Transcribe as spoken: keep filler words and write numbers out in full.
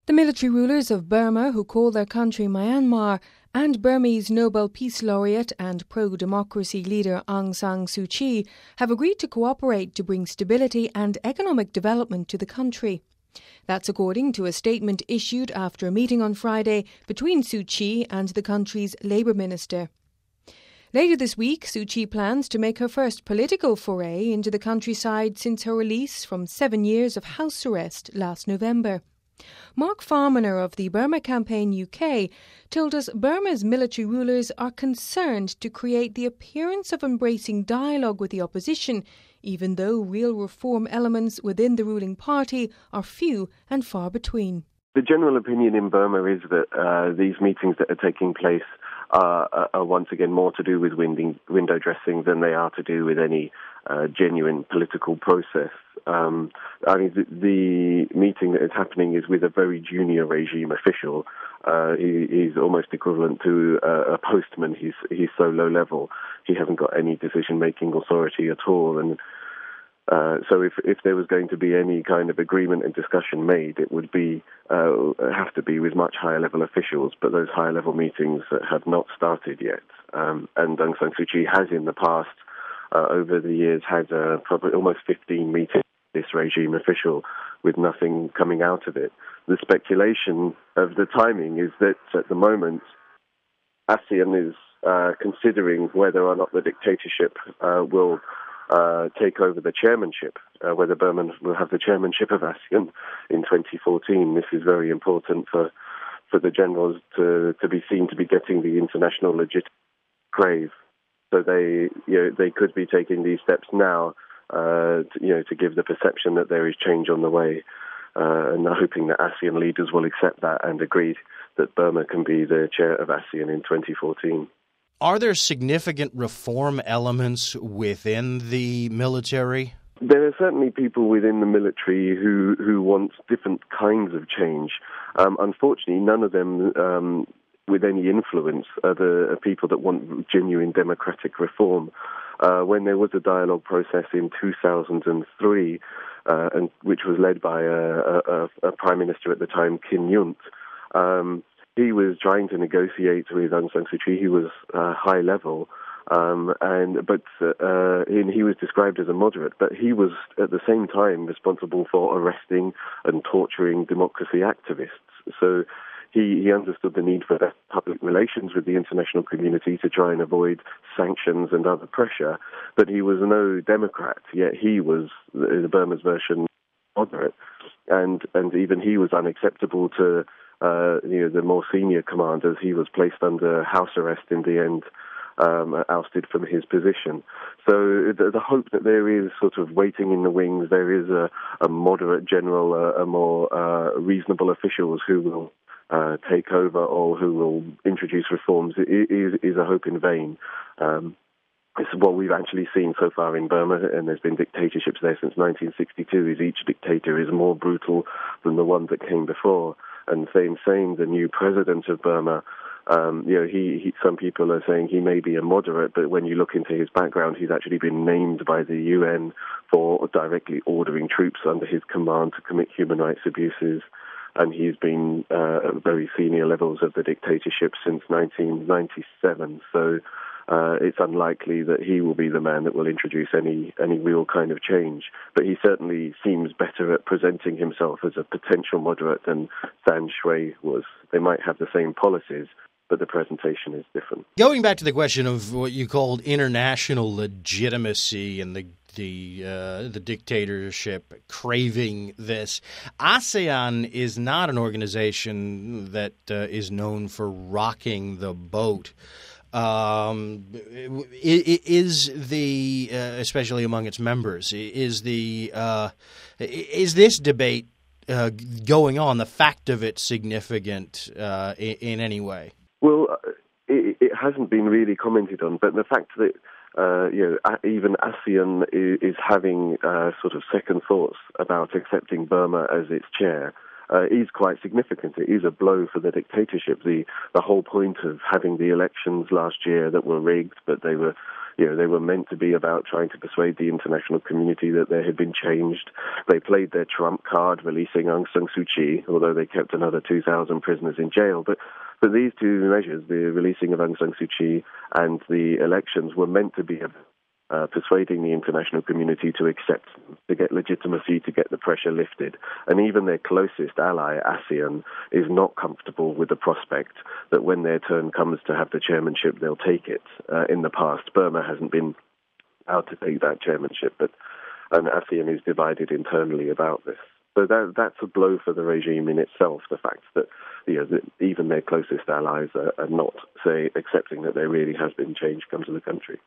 The military rulers of Burma, who call their country Myanmar, and Burmese Nobel Peace Laureate and pro-democracy leader Aung San Suu Kyi have agreed to cooperate to bring stability and economic development to the country. That's according to a statement issued after a meeting on Friday between Suu Kyi and the country's Labour Minister. Later this week, Suu Kyi plans to make her first political foray into the countryside since her release from seven years of house arrest last November. Mark Farmaner of the Burma Campaign U K told us Burma's military rulers are concerned to create the appearance of embracing dialogue with the opposition, even though real reform elements within the ruling party are few and far between. The general opinion in Burma is that uh, these meetings that are taking place are, are once again more to do with winding, window dressing than they are to do with any uh, genuine political process. Um, I mean, the, the meeting that is happening is with a very junior regime official. Uh, he, he's almost equivalent to uh, a postman. He's he's so low level. He hasn't got any decision-making authority at all. And uh, so, if if there was going to be any kind of agreement and discussion made, it would be uh, have to be with much higher level officials. But those higher level meetings have not started yet. Um, and Aung San Suu Kyi has in the past, uh, over the years, had uh, probably almost fifteen meetings. This regime official, with nothing coming out of it. The speculation of the timing is that at the moment, ASEAN is uh, considering whether or not the dictatorship uh, will uh, take over the chairmanship, uh, whether Burma will have the chairmanship of ASEAN in twenty fourteen. This is very important for for the generals to, to be seen to be getting the international legitimate crave. So they, you know, they could be taking these steps now. Uh, to, you know, to give the perception that there is change on the way, uh, and hoping that ASEAN leaders will accept that and agree that Burma can be the chair of ASEAN in twenty fourteen. Are there significant reform elements within the military? There are certainly people within the military who, who want different kinds of change. Um, unfortunately, none of them um, with any influence are the are people that want genuine democratic reform. Uh, when there was a dialogue process in two thousand three, uh, and which was led by a, a, a prime minister at the time, Kim Yunt, um, he was trying to negotiate with Aung San Suu Kyi. He was uh, high level, um, and but uh, he, he was described as a moderate. But he was at the same time responsible for arresting and torturing democracy activists. So. He, he understood the need for better public relations with the international community to try and avoid sanctions and other pressure, but he was no Democrat, yet he was the, the Burma's version moderate, and, and even he was unacceptable to uh, you know, the more senior commanders. He was placed under house arrest in the end, um, ousted from his position. So the, the hope that there is sort of waiting in the wings, there is a, a moderate general, a, a more uh, reasonable officials who will Uh, take over or who will introduce reforms is, is a hope in vain. Um, it's what we've actually seen so far in Burma, and there's been dictatorships there since nineteen sixty-two, is each dictator is more brutal than the one that came before. And same saying, the new president of Burma, um, you know, he, he, some people are saying he may be a moderate, but when you look into his background, he's actually been named by the U N for directly ordering troops under his command to commit human rights abuses. And he's been uh, at very senior levels of the dictatorship since nineteen ninety-seven. So uh, it's unlikely that he will be the man that will introduce any, any real kind of change. But he certainly seems better at presenting himself as a potential moderate than Than Shwe was. They might have the same policies, but the presentation is different. Going back to the question of what you called international legitimacy and the the uh, the dictatorship craving this, ASEAN is not an organization that uh, is known for rocking the boat. Um, is the uh, especially among its members, is the uh, is this debate uh, going on? The fact of it significant uh, in, in any way? Well, it, it hasn't been really commented on, but the fact that uh, you know even ASEAN is, is having uh, sort of second thoughts about accepting Burma as its chair uh, is quite significant. It is a blow for the dictatorship. The the whole point of having the elections last year that were rigged, but they were You know, they were meant to be about trying to persuade the international community that there had been changed. They played their trump card, releasing Aung San Suu Kyi, although they kept another two thousand prisoners in jail. But but these two measures, the releasing of Aung San Suu Kyi and the elections, were meant to be Uh, persuading the international community to accept, to get legitimacy, to get the pressure lifted. And even their closest ally, ASEAN, is not comfortable with the prospect that when their turn comes to have the chairmanship, they'll take it. Uh, in the past, Burma hasn't been out to take that chairmanship, but and ASEAN is divided internally about this. So that, that's a blow for the regime in itself, the fact that, you know, that even their closest allies are, are not, say, accepting that there really has been change come to the country.